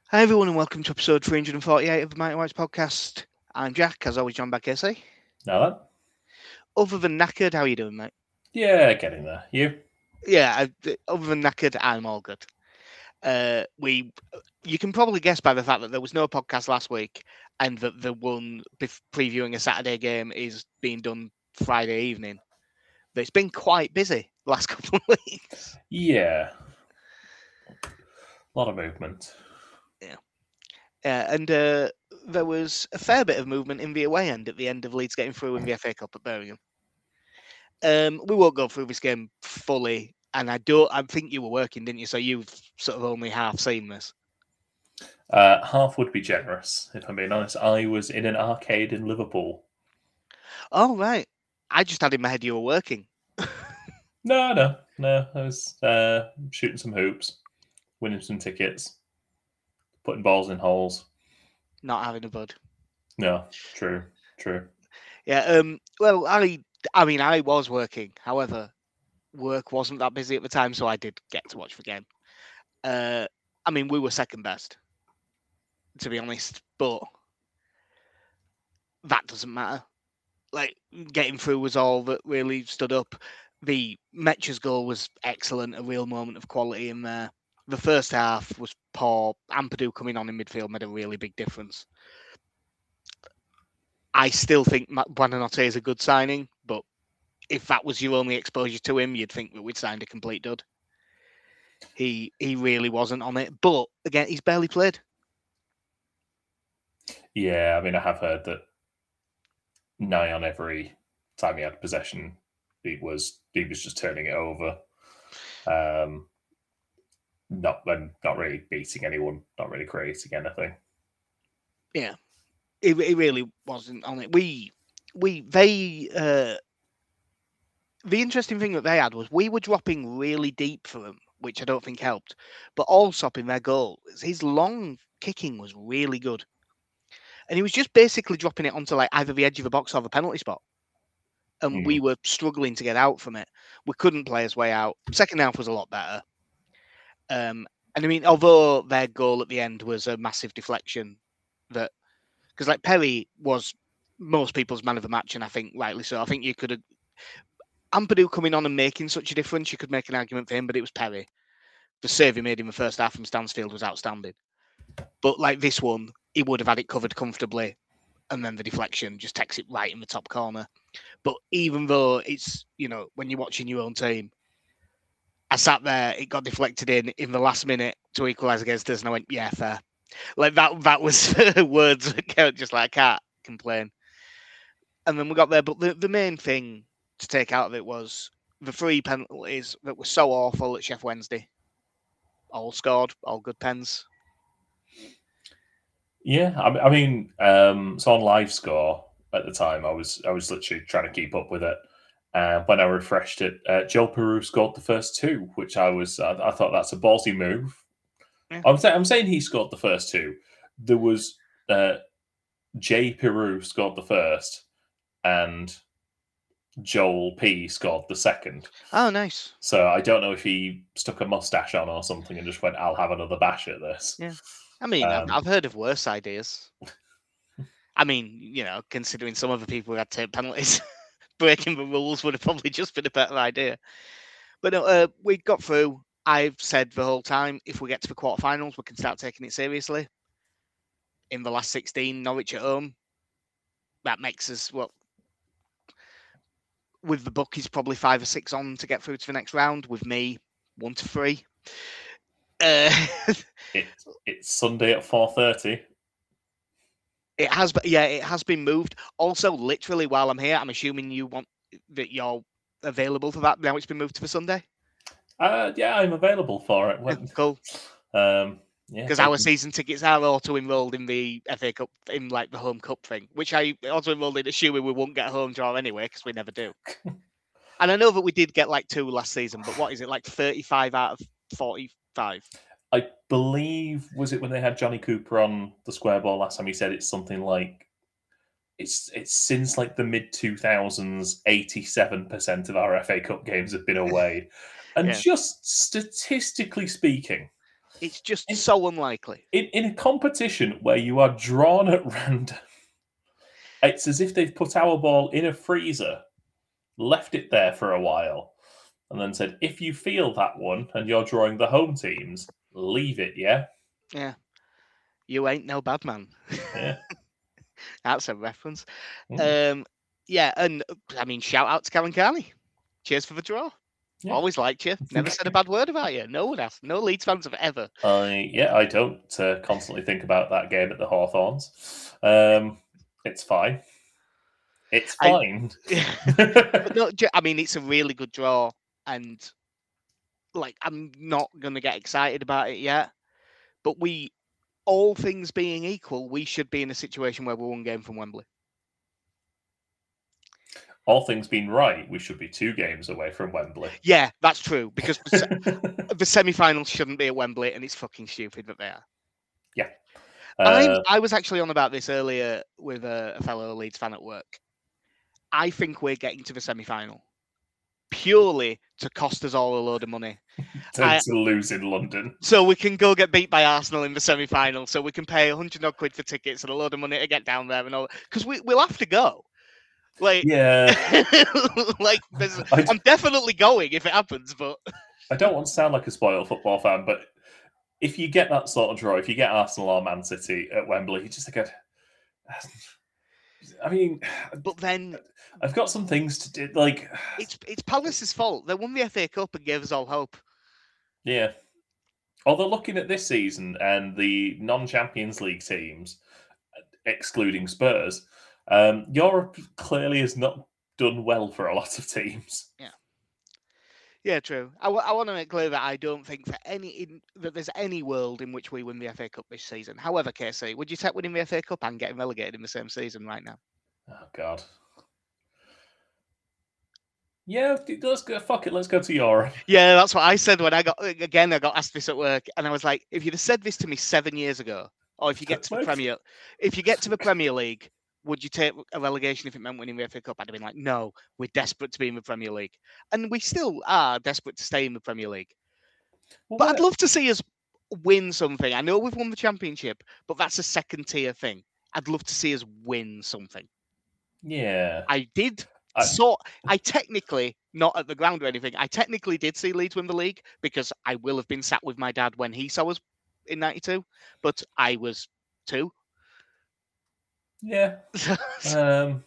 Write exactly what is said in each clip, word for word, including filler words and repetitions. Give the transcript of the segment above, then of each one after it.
Hi everyone and welcome to episode three hundred forty-eight of the Mighty Whites podcast. I'm Jack, as always joined by Casey. Now Other than knackered, how are you doing, mate? Yeah, getting there. You? Yeah, I, other than knackered, I'm all good. Uh, we, you can probably guess by the fact that there was no podcast last week, and that the one bef- previewing a Saturday game is being done Friday evening. But it's been quite busy last couple of weeks. Yeah. A lot of movement. Yeah, uh, and uh, there was a fair bit of movement in the away end at the end of Leeds getting through in the F A Cup at Birmingham. Um, we won't go through this game fully, and I don't. I think you were working, didn't you? So you've sort of only half seen this. Uh, half would be generous, if I'm being honest. I was in an arcade in Liverpool. Oh right, I just had in my head you were working. No, no, no. I was uh, shooting some hoops, winning some tickets, putting balls in holes. Not having a bud. No, true, true. Yeah. Um. Well, I. I mean, I was working. However, work wasn't that busy at the time, so I did get to watch the game. Uh. I mean, we were second best, to be honest, but that doesn't matter. Like getting through was all that really stood up. The Metch's goal was excellent, a real moment of quality in there. The first half was poor. Ampadu coming on in midfield made a really big difference. I still think Buonanotte is a good signing, but if that was your only exposure to him, you'd think that we'd signed a complete dud. He he really wasn't on it, but again, he's barely played. Yeah, I mean, I have heard that nigh on every time he had possession, he was he was just turning it over. Um, not not really beating anyone, not really creating anything. Yeah, he, he really wasn't on it. We we they uh, the interesting thing that they had was we were dropping really deep for them, which I don't think helped. But Allsop in their goal, his long kicking was really good, and he was just basically dropping it onto like either the edge of the box or the penalty spot. And Mm. we were struggling to get out from it. We couldn't play his way out. Second half was a lot better. Um, and I mean, although their goal at the end was a massive deflection, that because like Perry was most people's man of the match, and I think rightly so. I think you could have Ampadu coming on and making such a difference. You could make an argument for him, but it was Perry. The save he made in the first half from Stansfield was outstanding. But like this one, he would have had it covered comfortably, and then the deflection just takes it right in the top corner. But even though it's, you know, when you're watching your own team, I sat there, it got deflected in in the last minute to equalise against us, and I went, yeah, fair. Like that that was words that just like I can't complain. And then we got there, but the, the main thing to take out of it was the three penalties that were so awful at Sheff Wednesday. All scored, all good pens. Yeah, I, I mean, um, so on live score at the time, I was I was literally trying to keep up with it. Uh, when I refreshed it, uh, Joel Peru scored the first two, which I was I, I thought that's a ballsy move. Yeah. I'm, say, I'm saying he scored the first two. There was uh, Jay Peru scored the first, and Joel P scored the second. Oh, nice. So I don't know if he stuck a mustache on or something and just went, "I'll have another bash at this." Yeah. I mean, Um, I've, I've heard of worse ideas. I mean, you know, considering some other people who had to take penalties, breaking the rules would have probably just been a better idea. But no, uh, we got through. I've said the whole time, if we get to the quarterfinals, we can start taking it seriously. In the last sixteen, Norwich at home, that makes us, well, with the bookies, probably five or six on to get through to the next round. With me, one to three. Uh, it, it's Sunday at four thirty. It has, yeah, it has been moved. Also, literally, while I'm here, I'm assuming you want that you're available for that. Now it's been moved to the Sunday. Uh, yeah, I'm available for it. When, Cool. Um, yeah, Because they our can- season tickets are auto enrolled in the F A Cup, in like the home cup thing, which I auto enrolled in, assuming we won't get a home draw anyway, because we never do. And I know that we did get like two last season, but what is it, like thirty-five out of forty-five? I believe, was it when they had Johnny Cooper on the square ball last time? He said it's something like it's it's since like the mid two thousands, eighty-seven percent of our F A Cup games have been away, and Yeah. just statistically speaking, It's just in, so unlikely. In, in a competition where you are drawn at random, it's as if they've put our ball in a freezer, left it there for a while, and then said, if you feel that one and you're drawing the home teams, leave it, yeah? Yeah. You ain't no bad man. Yeah. That's a reference. Mm. Um, yeah, and I mean, shout out to Callum Carney. Cheers for the draw. Yeah. Always liked you. Never said a bad word about you. No one has. No Leeds fans have ever. I yeah, I don't uh, constantly think about that game at the Hawthorns. Um, it's fine. It's fine. I, no, I mean, it's a really good draw, and like, I'm not gonna get excited about it yet. But we, all things being equal, we should be in a situation where we're one game from Wembley. All things being right, we should be two games away from Wembley. Yeah, that's true, because the, the semi-finals shouldn't be at Wembley, and it's fucking stupid that they are. Yeah. Uh, I was actually on about this earlier with a, a fellow Leeds fan at work. I think we're getting to the semi-final purely to cost us all a load of money. to, I, to lose in London. So we can go get beat by Arsenal in the semi-final, so we can pay a hundred odd quid for tickets and a load of money to get down there and all, because we, we'll have to go. Like, yeah, like I'm definitely going if it happens, but I don't want to sound like a spoiled football fan, but if you get that sort of draw, if you get Arsenal or Man City at Wembley, you just like, I mean, but then I've got some things to do. Like, it's it's Palace's fault. They won the F A Cup and gave us all hope. Yeah. Although looking at this season and the non-Champions League teams, excluding Spurs, um, Europe clearly has not done well for a lot of teams. Yeah. Yeah, true. I, w- I want to make clear that I don't think for any in, that there's any world in which we win the F A Cup this season. However, K C, would you take winning the F A Cup and getting relegated in the same season right now? Oh God. Yeah, let's go. Fuck it, let's go to Europe. Yeah, that's what I said when I got again. I got asked this at work, and I was like, if you'd have said this to me seven years ago, or if you get to the Premier, if you get to the Premier League, would you take a relegation if it meant winning the F A Cup? I'd have been like, no, we're desperate to be in the Premier League. And we still are desperate to stay in the Premier League. Well, but I'd love to see us win something. I know we've won the Championship, but that's a second tier thing. I'd love to see us win something. Yeah. I did. I... So I technically, not at the ground or anything, I technically did see Leeds win the league because I will have been sat with my dad when he saw us in ninety-two, but I was two. Yeah. um,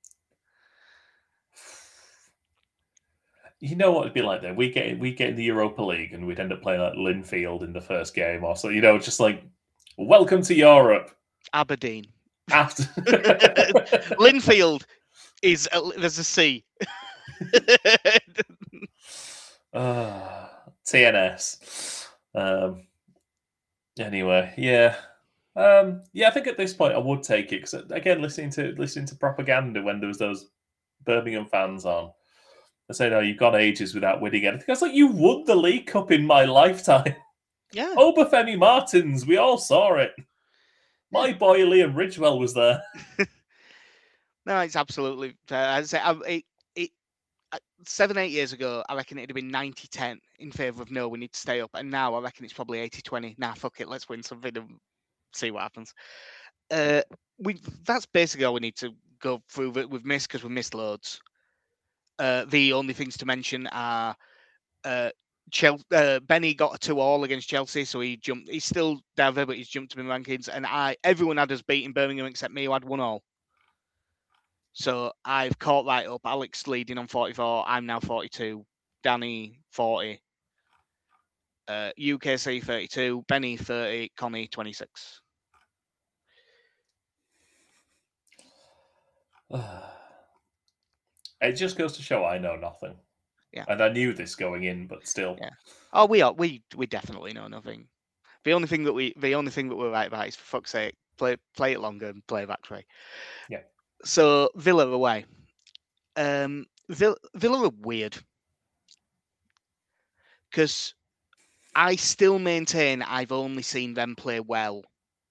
you know what it'd be like then? We get we get in the Europa League and we'd end up playing like Linfield in the first game or so. You know, just like welcome to Europe. Aberdeen. After Linfield is a, there's a C. uh, T N S. Um. Anyway, yeah. Um, yeah, I think at this point I would take it because again, listening to listening to propaganda when there was those Birmingham fans on, they say, "No, you've gone ages without winning anything." I was like, "You won the League Cup in my lifetime." Yeah, Obafemi Martins, we all saw it. My boy Liam Ridgewell was there. No, it's absolutely fair. I'd say it, it, seven, eight years ago, I reckon it'd have been ninety ten in favour of no, we need to stay up, and now I reckon it's probably eighty twenty. Nah, fuck it, let's win something and see what happens. Uh, we that's basically all we need to go through that we've missed because we missed loads. Uh, the only things to mention are uh, Chelsea, uh, Benny got a two all against Chelsea, so he jumped. He's still down there, but he's jumped to the rankings. And I, everyone had us beating Birmingham except me, who had one all. So I've caught right up. Alex leading on forty-four. I'm now forty-two. Danny forty. Uh, U K C thirty-two. Benny thirty. Connie twenty-six. It just goes to show I know nothing. Yeah. And I knew this going in, but still. Yeah. Oh, we are. We we definitely know nothing. The only thing that we the only thing that we're right about is, for fuck's sake, play play it longer and play back three. Yeah. So Villa away. Um, Villa, Villa are weird because I still maintain I've only seen them play well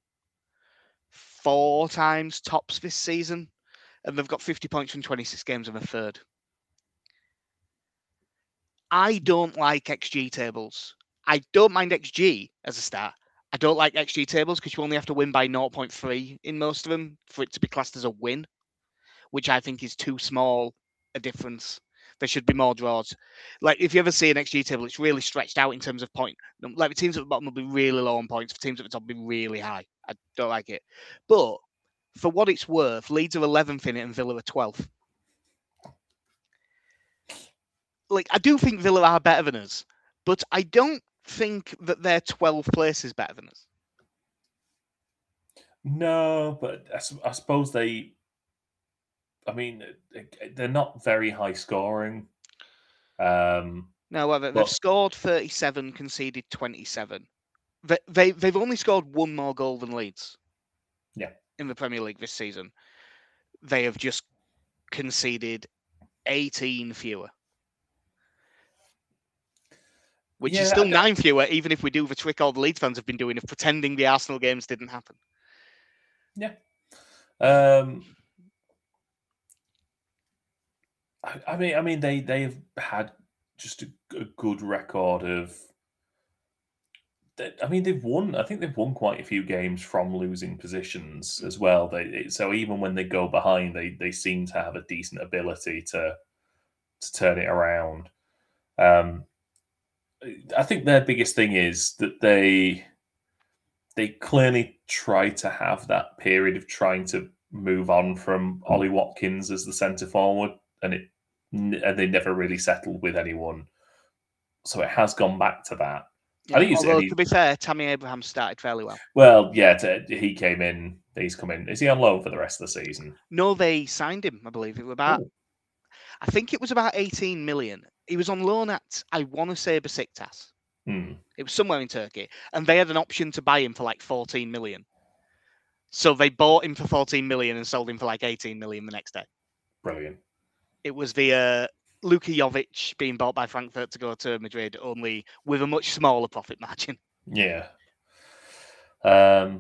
four times tops this season, and they've got fifty points from twenty-six games and a third. I don't like X G tables. I don't mind X G as a stat. I don't like X G tables because you only have to win by zero point three in most of them for it to be classed as a win, which I think is too small a difference. There should be more draws. Like if you ever see an X G table, it's really stretched out in terms of point. Like the teams at the bottom will be really low on points. For teams at the top will be really high. I don't like it. But for what it's worth, Leeds are eleventh in it and Villa are twelfth. Like I do think Villa are better than us, but I don't think that their twelfth place is better than us. No, but I, I suppose they. I mean, they're not very high scoring. Um, no, well, they've but, scored thirty-seven, conceded twenty-seven. They, they they've only scored one more goal than Leeds. Yeah. In the Premier League this season, they have just conceded eighteen fewer. Which yeah, is still nine fewer, even if we do the trick all the Leeds fans have been doing of pretending the Arsenal games didn't happen. Yeah. Um, I, I mean, I mean, they they've had just a, a good record of. They, I mean, they've won. I think they've won quite a few games from losing positions as well. They so even when they go behind, they they seem to have a decent ability to to turn it around. Um, I think their biggest thing is that they they clearly try to have that period of trying to move on from Ollie Watkins as the centre forward, and it and they never really settled with anyone. So it has gone back to that. Yeah, I think although, any... to be fair, Tammy Abraham started fairly well. Well, yeah, to, he came in. He's come in. Is he on loan for the rest of the season? No, they signed him. I believe it was about. Ooh. I think it was about eighteen million. He was on loan at, I want to say, Besiktas. Hmm. It was somewhere in Turkey, and they had an option to buy him for like fourteen million. So they bought him for fourteen million and sold him for like eighteen million the next day. Brilliant. It was the uh, Luka Jovic being bought by Frankfurt to go to Madrid, only with a much smaller profit margin. Yeah. Um.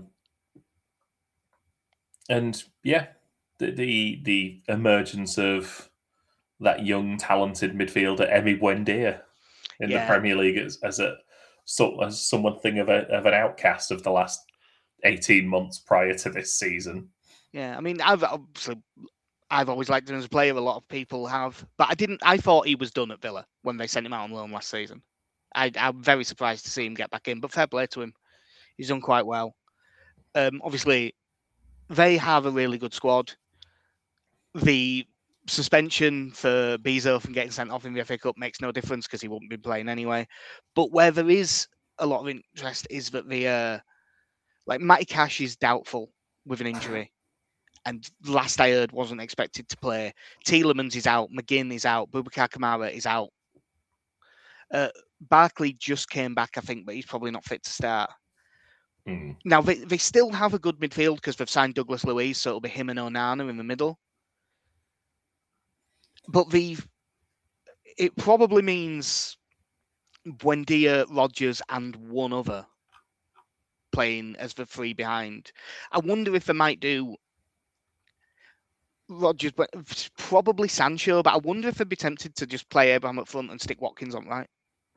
And yeah, the the, the emergence of that young, talented midfielder, Emi Buendia, in yeah. the Premier League as, as a so, as something of a of an outcast of the last eighteen months prior to this season. Yeah, I mean, I've obviously I've always liked him as a player. A lot of people have, but I didn't. I thought he was done at Villa when they sent him out on loan last season. I, I'm very surprised to see him get back in, but fair play to him. He's done quite well. Um, obviously, they have a really good squad. The suspension for Bezo from getting sent off in the F A Cup makes no difference because he wouldn't be playing anyway. But where there is a lot of interest is that the uh, like Matty Cash is doubtful with an injury, and last I heard wasn't expected to play. Tielemans is out, McGinn is out, Boubacar Kamara is out. Uh, Barkley just came back, I think, but he's probably not fit to start. Mm. Now they, they still have a good midfield because they've signed Douglas Luiz, so it'll be him and Onana in the middle. But the it probably means Buendia, Rodgers, and one other playing as the three behind. I wonder if they might do Rodgers, but probably Sancho. But I wonder if they'd be tempted to just play Abraham up front and stick Watkins on right.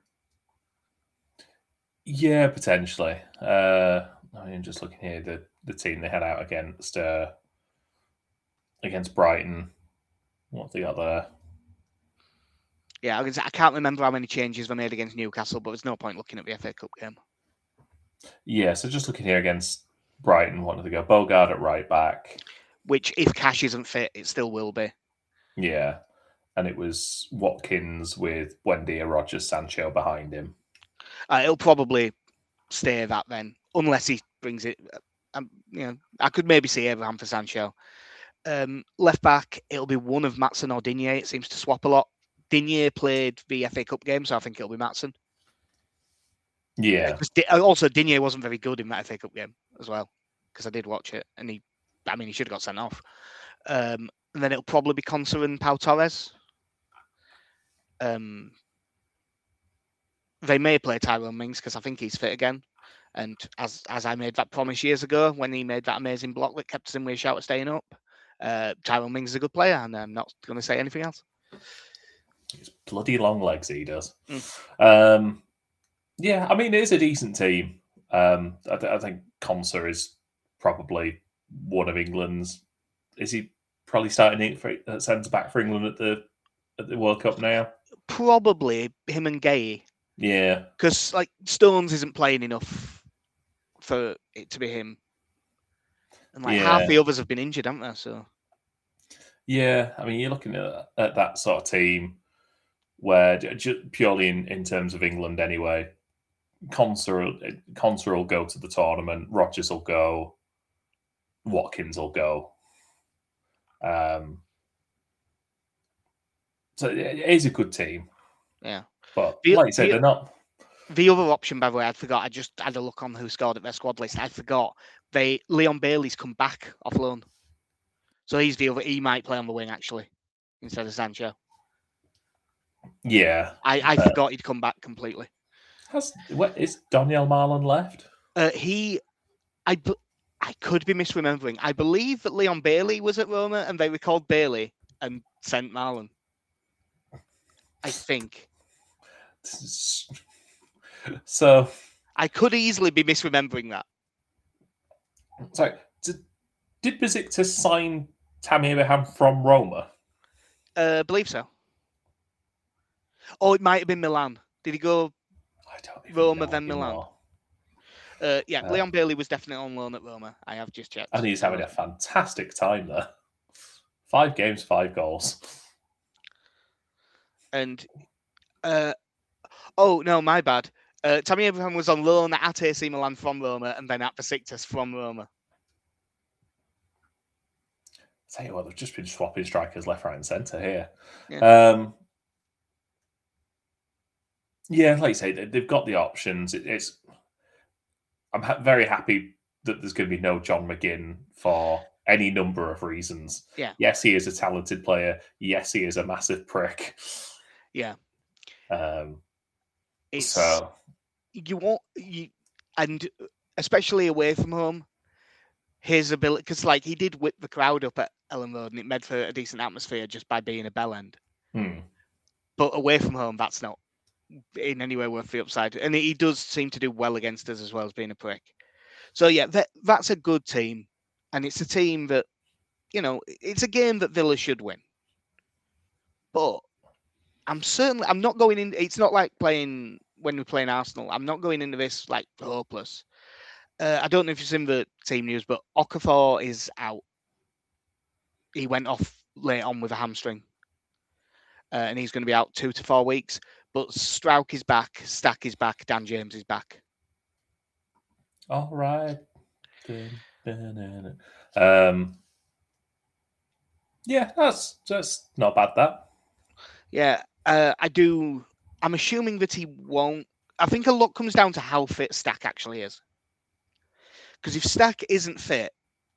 Yeah, potentially. Uh, I mean, just looking here, the the team they had out against uh, against Brighton. What they got there? Yeah, I, I can't remember how many changes were made against Newcastle, but there's no point looking at the F A Cup game. Yeah, so just looking here against Brighton, what did they go? Bogard at right back. Which, if Cash isn't fit, it still will be. Yeah, and it was Watkins with Buendia, Rodgers, Sancho behind him. Uh, it'll probably stay that then, unless he brings it. Um, you know, I could maybe see Abraham for Sancho. Um, left back, it'll be one of Maatsen or Digne. It seems to swap a lot. Digne played the F A Cup game, so I think it'll be Maatsen. Yeah. Uh, also, Digne wasn't very good in that F A Cup game as well, because I did watch it, and he, I mean, he should have got sent off. Um, and then it'll probably be Konsa and Pau Torres. Um, they may play Tyrone Mings because I think he's fit again. And as as I made that promise years ago when he made that amazing block that kept us in with a shout of staying up, uh, Tyrone Mings is a good player, and I'm not going to say anything else. His bloody long legs he does. Mm. Um, Yeah, I mean, it is a decent team. Um, I, th- I think Konsa is probably one of England's. Is he probably starting it for uh, centre back for England at the at the World Cup now? Probably him and Gay, Yeah, because like Stones isn't playing enough for it to be him, and like half yeah, the others have been injured, haven't they? So yeah. I mean, you're looking at, at that sort of team where j- purely in, in terms of England anyway, Konsa, Konsa will go to the tournament, Rodgers will go, Watkins will go. Um, so it is a good team. yeah, But the, like you said, the, they're not. The other option, by the way, I forgot. I just had a look on who scored at their squad list. I forgot. They Leon Bailey's come back off loan, so he's the other. He might play on the wing actually instead of Sancho. Yeah, I, I uh, forgot he'd come back completely. Has what is Daniel Marlon left? Uh, he, I, I could be misremembering. I believe that Leon Bailey was at Roma and they recalled Bailey and sent Marlon. I think. So I could easily be misremembering that. Sorry, did, did Besiktas sign Tammy Abraham from Roma? Uh, I believe so. Oh, it might have been Milan. Did he go I don't even Roma know then anymore. Milan? Uh, yeah, Uh, Leon Bailey was definitely on loan at Roma. I have just checked. And he's having a fantastic time there. Five games, five goals. And, uh, oh, no, my bad. Uh, Tammy Abraham was on loan at A C Milan from Roma and then at Besiktas from Roma. Tell you what, they've just been swapping strikers left, right, and centre here. Yeah. Um, yeah, like you say, they've got the options. It, it's. I'm ha- very happy that there's going to be no John McGinn for any number of reasons. Yeah. Yes, he is a talented player. Yes, he is a massive prick. Yeah. Um, it's, so you want you, and especially away from home, his ability, because like he did whip the crowd up at Ellen Road and it made for a decent atmosphere just by being a bell end. hmm. But away from home, that's not in any way worth the upside. And he does seem to do well against us as well as being a prick. So yeah, that that's a good team, and it's a team that, you know, it's a game that Villa should win. But I'm certainly I'm not going in. It's not like playing when we're playing Arsenal. I'm not going into this like hopeless. Uh, I don't know if you've seen the team news, but Okafor is out. He went off late on with a hamstring, uh, and he's going to be out two to four weeks. But Strauch is back, Stack is back, Dan James is back. All right. Um, yeah, that's that's not bad. That. Yeah, uh, I do. I'm assuming that he won't. I think a lot comes down to how fit Stack actually is. Because if Stack isn't fit,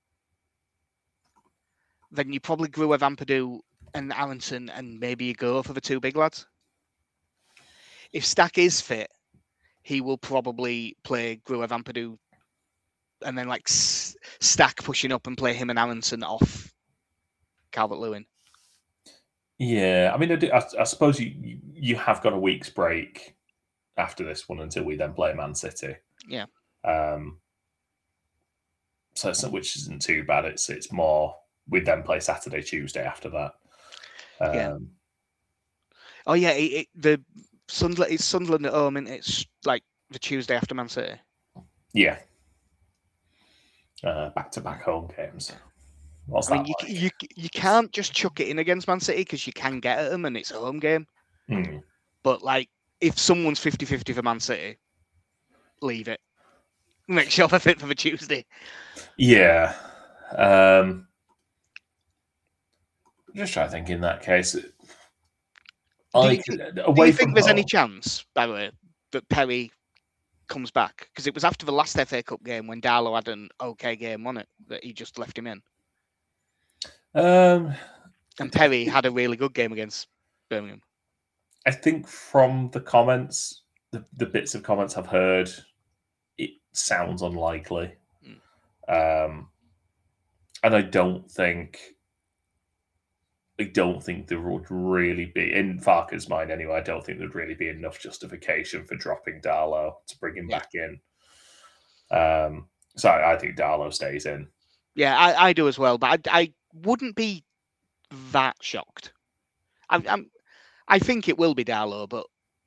then you probably Gruev Ampadu and Aronson, and maybe you go for the two big lads. If Stack is fit, he will probably play Gruev Ampadu and then like S- Stack pushing up and play him and Aronson off Calvert-Lewin. Yeah, I mean, I, do, I, I suppose you, you you have got a week's break after this one until we then play Man City. Yeah. Um. So it's, which isn't too bad. It's it's more we then play Saturday, Tuesday after that. Um, yeah. Oh yeah, it, it, the Sunderland. It's Sunderland at home, and it's like the Tuesday after Man City. Yeah. Uh, back-to-back home games. What's I that mean, you, like? you you can't just chuck it in against Man City because you can get at them and it's a home game. Hmm. But like, if someone's fifty-fifty for Man City, leave it. Make sure they're fit for the Tuesday. Yeah. Um, just try to think in that case. Do you, think, away do you think from there's home, any chance, by the way, that Perry comes back? Because it was after the last F A Cup game when Darlow had an okay game on it that he just left him in. Um, and Perry had a really good game against Birmingham. I think from the comments, the, the bits of comments I've heard, it sounds unlikely. Mm. Um, and I don't think I don't think there would really be, in Farke's mind anyway, I don't think there'd really be enough justification for dropping Darlow to bring him Yeah. back in. Um, so I, I think Darlow stays in. Yeah, I, I do as well, but I, I wouldn't be that shocked. I'm, I'm, I think it will be Darlow, but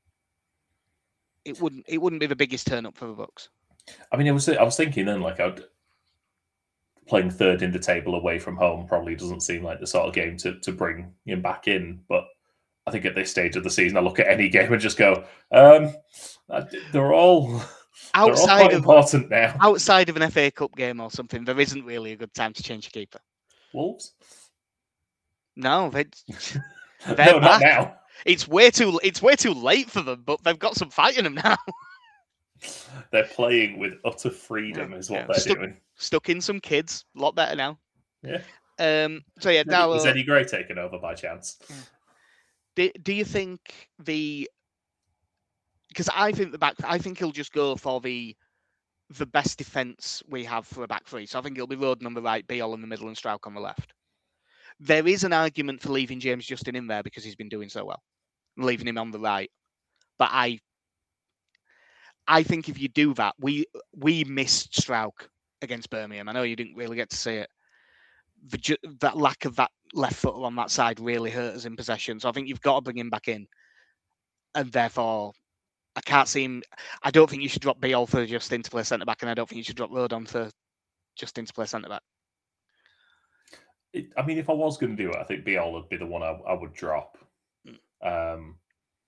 it wouldn't it wouldn't be the biggest turn up for the Bucks. I mean, I was I was thinking then, like, I'd, playing third in the table away from home probably doesn't seem like the sort of game to, to bring him back in. But I think at this stage of the season, I look at any game and just go, um, they're all outside they're all quite of, important now. Outside of an F A Cup game or something, there isn't really a good time to change your keeper. Wolves? No, they, they're no, not now. It's way too it's way too late for them, but they've got some fight in them now. They're playing with utter freedom, yeah, is what yeah. they're stuck, doing. Stuck in some kids, a lot better now. Yeah. Um. So yeah, Darlow. Was Eddie Gray taken over by chance? Yeah. Do Do you think the? Because I think the back, I think he'll just go for the the best defense we have for a back three. So I think it'll be Roden on the right, Beale in the middle, and Strauch on the left. There is an argument for leaving James Justin in there because he's been doing so well, and leaving him on the right. But I. I think if you do that, we we missed Strauch against Birmingham. I know you didn't really get to see it. The, that lack of that left footer on that side really hurt us in possession. So I think you've got to bring him back in. And therefore, I can't see him. I don't think you should drop Beale for Justin to play centre back, and I don't think you should drop Rodon for Justin to play centre back. It, I mean, if I was going to do it, I think Beale would be the one I, I would drop. Mm. Um,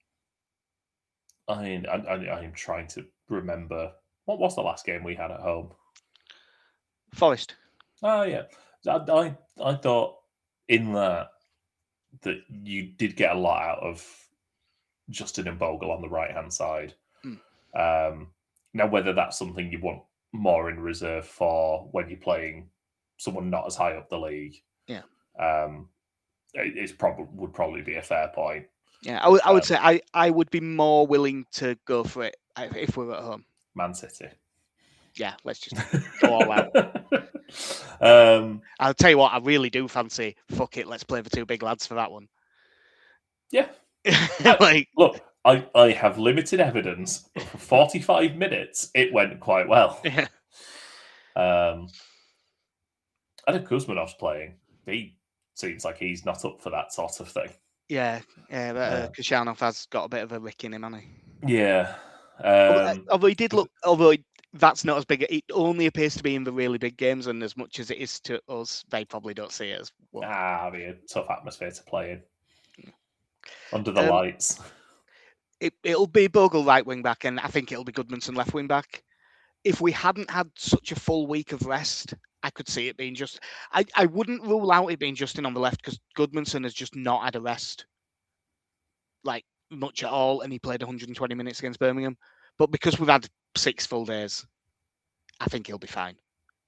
I, I, I am trying to remember, what was the last game we had at home? Forest. Oh, yeah. I, I, I thought in that, that you did get a lot out of Justin and Bogle on the right-hand side. Mm. Um, now, whether that's something you want more in reserve for when you're playing someone not as high up the league, yeah, um, it, it's probably would probably be a fair point. Yeah, I would. I would um, say I, I would be more willing to go for it if we were at home. Man City. Yeah, let's just go all out. um, I'll tell you what, I really do fancy. Fuck it, let's play the two big lads for that one. Yeah. like, look, I, I have limited evidence, but for forty-five minutes, it went quite well. Yeah. Um, and if Kuzmanov's playing, he seems like he's not up for that sort of thing. Yeah, yeah, but uh, Kashanov has got a bit of a rick in him, hasn't he? Yeah. Um, although he did look, although he, that's not as big, it only appears to be in the really big games, and as much as it is to us, they probably don't see it as well. Ah, it'll be a tough atmosphere to play in. Yeah. Under the um, lights. It, it'll be Bogle right wing back, and I think it'll be Goodmanson left wing back. If we hadn't had such a full week of rest, I could see it being just. I, I wouldn't rule out it being Justin on the left because Goodmanson has just not had a rest, like much at all, and he played one hundred twenty minutes against Birmingham. But because we've had six full days, I think he'll be fine.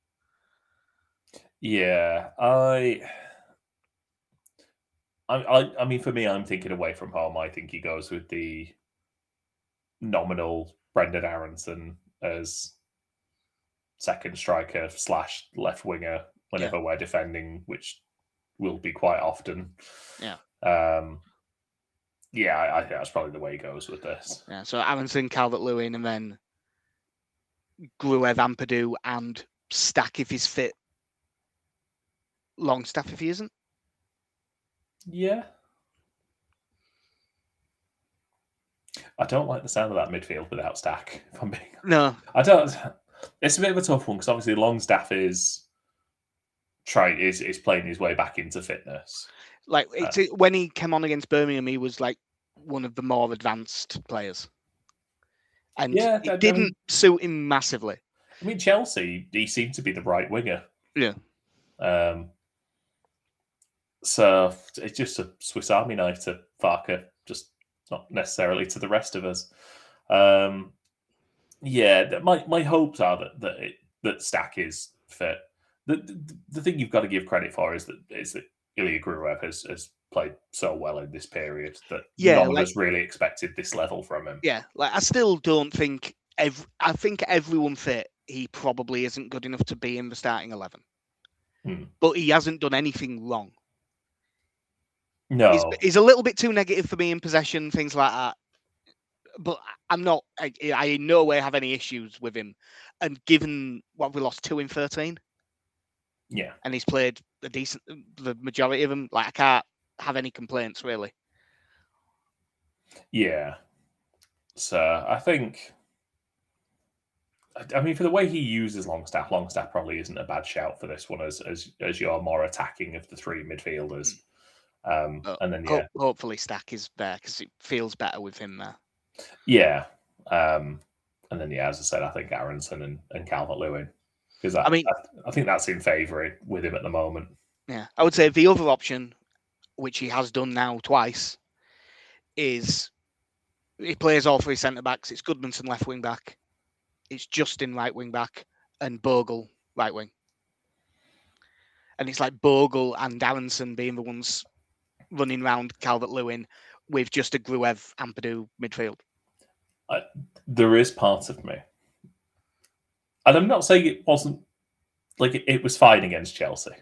Yeah, I. I, I, I mean, for me, I'm thinking away from home. I think he goes with the nominal Brendan Aronson as second striker slash left winger whenever yeah. we're defending, which will be quite often. Yeah. Um, yeah, I, I think that's probably the way he goes with this. Yeah, so Aronson, Calvert-Lewin, and then Gruev, Ampadu, and Stack if he's fit. Longstaff if he isn't. Yeah. I don't like the sound of that midfield without Stack, if I'm being No. I don't it's a bit of a tough one because obviously Longstaff is trying is is playing his way back into fitness. Like it's, uh, when he came on against Birmingham, he was like one of the more advanced players. And yeah, it I, didn't I mean, suit him massively. I mean Chelsea, he seemed to be the right winger. Yeah. Um So it's just a Swiss Army knife to Farke, just not necessarily to the rest of us. Um, yeah, my my hopes are that that it, that Stack is fit. The, the the thing you've got to give credit for is that is that Ilya Gruev has has played so well in this period that yeah, no one like, has really expected this level from him. Yeah, like I still don't think ev- I think everyone fit. He probably isn't good enough to be in the starting eleven, hmm. but he hasn't done anything wrong. No, he's, he's a little bit too negative for me in possession, things like that. But I'm not. I, I in no way have any issues with him. And given what we lost two in thirteen, yeah, and he's played a decent, the majority of them, like I can't have any complaints really. yeah. So I think, I mean, for the way he uses Longstaff, Longstaff probably isn't a bad shout for this one as as as your more attacking of the three midfielders. Mm. Um, and then yeah, Ho- hopefully Stack is there because it feels better with him there. Yeah, um, and then yeah, as I said, I think Aronson and, and Calvert-Lewin, because I, I mean I, I think that's in favour with him at the moment. Yeah, I would say the other option, which he has done now twice, is he plays all three centre backs. It's Goodmanson left wing back, it's Justin right wing back, and Bogle right wing. And it's like Bogle and Aronson being the ones running around Calvert-Lewin with just a Gruev Ampadu midfield. I, there is part of me, and I'm not saying it wasn't like it, it was fine against Chelsea.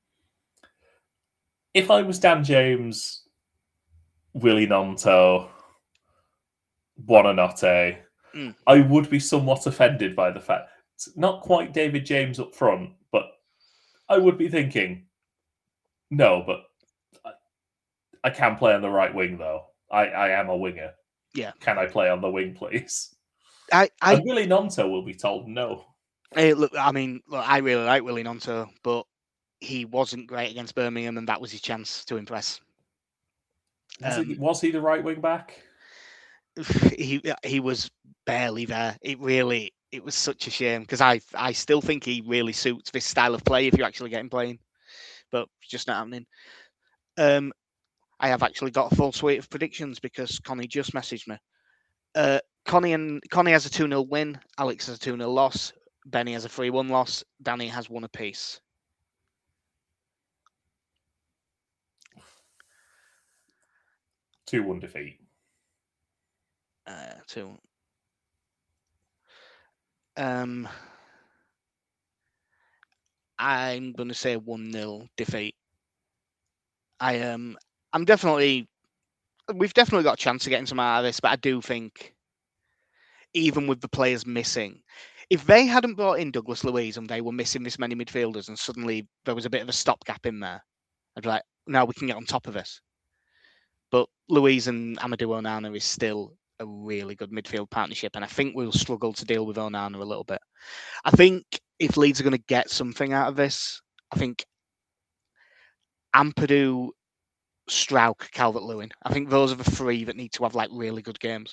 If I was Dan James, Willy Gnonto, Buonanotte, mm. I would be somewhat offended by the fact it's not quite David James up front, but I would be thinking, no, but I, I can play on the right wing, though. I, I am a winger. Yeah. Can I play on the wing, please? I, I and Willy Gnonto will be told no. Hey, look, I mean, look, I really like Willy Gnonto, but he wasn't great against Birmingham, and that was his chance to impress. Was, um, he, was he the right wing back? He he was barely there. It really, it was such a shame because I I still think he really suits this style of play if you actually get him playing, but it's just not happening. Um, I have actually got a full suite of predictions because Connie just messaged me. Uh, Connie and Connie has a two nil win. Alex has a two nil loss. Benny has a three one loss. Danny has one apiece. two one defeat. Uh, two. Um, I'm going to say one nil defeat. I am. Um, I'm definitely. We've definitely got a chance of getting some out of this, but I do think, even with the players missing, if they hadn't brought in Douglas Luiz and they were missing this many midfielders, and suddenly there was a bit of a stopgap in there, I'd be like, now we can get on top of this. But Luiz and Amadou Onana is still a really good midfield partnership, and I think we'll struggle to deal with Onana a little bit. I think if Leeds are going to get something out of this, I think Ampadu, Strauch, Calvert-Lewin. I think those are the three that need to have like really good games.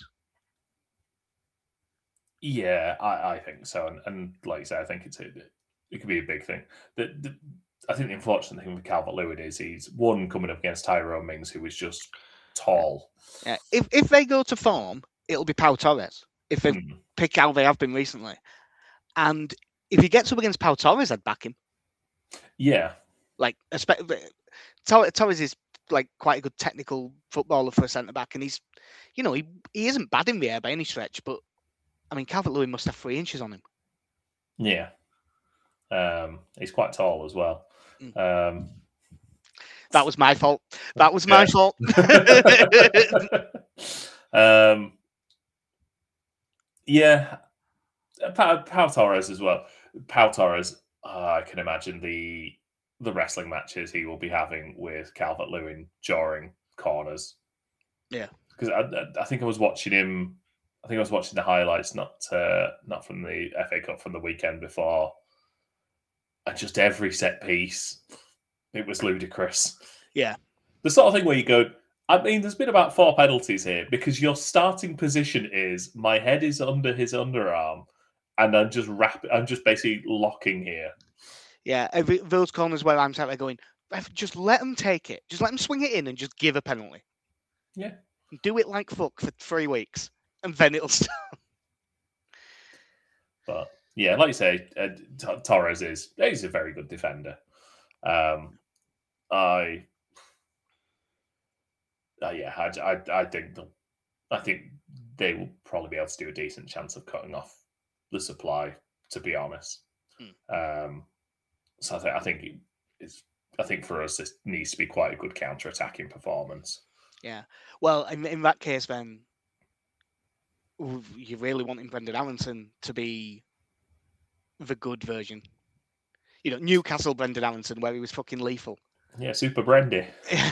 Yeah, I, I think so, and, and like you say, I think it's a, it could be a big thing. The, the, I think the unfortunate thing with Calvert-Lewin is he's one coming up against Tyrone Mings, who is just tall. Yeah, if if they go to form, it'll be Pau Torres. If they hmm. pick how they have been recently, and if he gets up against Pau Torres, I'd back him. Yeah, like especially Torres is like quite a good technical footballer for a centre back, and he's, you know, he he isn't bad in the air by any stretch, but I mean, Calvert-Lewin must have three inches on him. Yeah, um, he's quite tall as well. Mm. Um, that was my fault. That was my yeah. fault. um, yeah, Pau, Pau Torres as well. Pau Torres, uh, I can imagine the the wrestling matches he will be having with Calvert-Lewin during corners. Yeah, because I, I think I was watching him. I think I was watching the highlights, not uh, not from the F A Cup from the weekend before, and just every set piece, it was ludicrous. Yeah, the sort of thing where you go, I mean, there's been about four penalties here because your starting position is my head is under his underarm, and I'm just wrap, I'm just basically locking here. Yeah, every those corners where I'm sat there going, just let them take it, just let them swing it in, and just give a penalty. Yeah, do it like fuck for three weeks. And then it'll start. But yeah, like you say, uh, T- Torres is he's a very good defender. Um, I, uh, yeah, I, I, I think the, I think they will probably be able to do a decent chance of cutting off the supply. To be honest, hmm. um, so I, th- I think it's I think for us, this needs to be quite a good counter-attacking performance. Yeah. Well, in, in that case, then you're really wanting Brendan Aronson to be the good version. You know, Newcastle Brendan Aronson, where he was fucking lethal. Yeah, Super Brendy.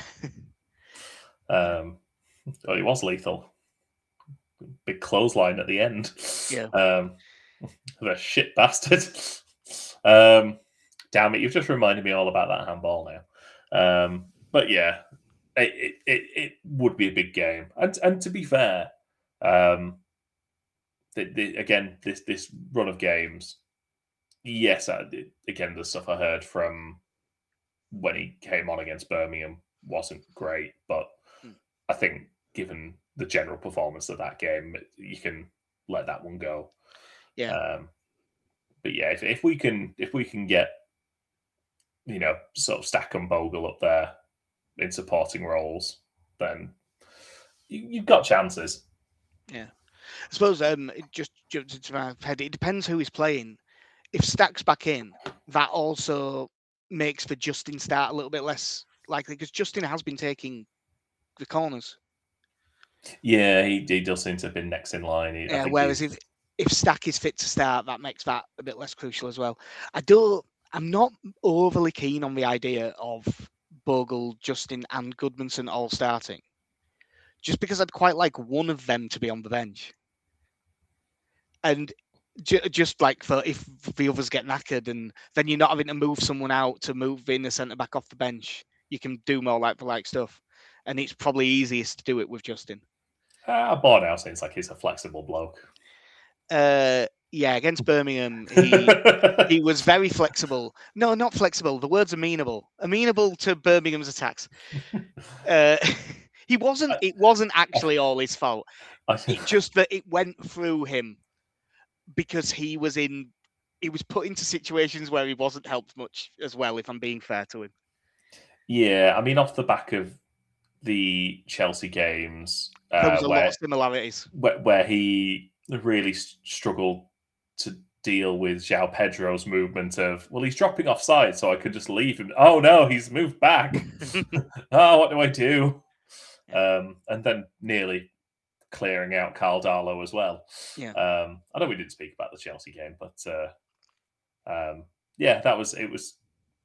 um, well, he was lethal. Big clothesline at the end. Yeah. Um, the shit bastard. um, damn it, you've just reminded me all about that handball now. Um, but yeah, it, it it would be a big game. And and to be fair, um, the, the, again, this this run of games, yes, I, again, the stuff I heard from when he came on against Birmingham wasn't great, but mm. I think given the general performance of that game, you can let that one go. Yeah. Um, but yeah, if, if we can if we can get, you know, sort of Stack and Bogle up there in supporting roles, then you, you've got chances. Yeah. I suppose um, it just jumped into my head. It depends who he's playing. If Stack's back in, that also makes for Justin start a little bit less likely, because Justin has been taking the corners. Yeah, he, he does seem to have been next in line. He, yeah. Whereas if if Stack is fit to start, that makes that a bit less crucial as well. I don't. I'm not overly keen on the idea of Bogle, Justin, and Goodmanson all starting, just because I'd quite like one of them to be on the bench. And ju- just like for if the others get knackered, and then you're not having to move someone out to move in the centre back off the bench, you can do more like for like stuff, and it's probably easiest to do it with Justin. Uh, Bornau seems like he's a flexible bloke. Uh, yeah, against Birmingham, he he was very flexible. No, not flexible. The word's amenable. Amenable to Birmingham's attacks. Uh, he wasn't. It wasn't actually all his fault. It just that it went through him because he was in. He was put into situations where he wasn't helped much as well, if I'm being fair to him. Yeah, I mean, off the back of the Chelsea games, uh, there was a where, lot of similarities. Where, where he really struggled to deal with João Pedro's movement of, well, he's dropping offside, so I could just leave him. Oh, no, he's moved back. Oh, what do I do? Um, and then nearly clearing out Carl Darlow as well. Yeah. Um, I know we didn't speak about the Chelsea game, but uh, um, yeah, that was it was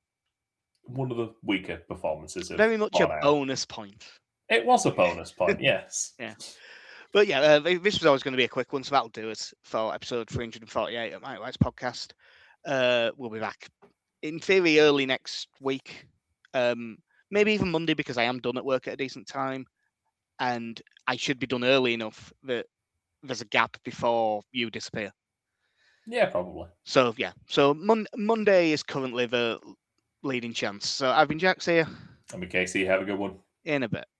one of the weaker performances of Very much Bornau. a bonus point. It was a bonus point, yes. Yeah. But yeah, uh, this was always going to be a quick one, so that'll do it for episode three forty-eight of Mike White's podcast. Uh, we'll be back in theory early next week, um, maybe even Monday, because I am done at work at a decent time, and I should be done early enough that there's a gap before you disappear. Yeah, probably. So yeah, so Mon- Monday is currently the leading chance. So I've been Jax here. I'm Casey. Have a good one. In a bit.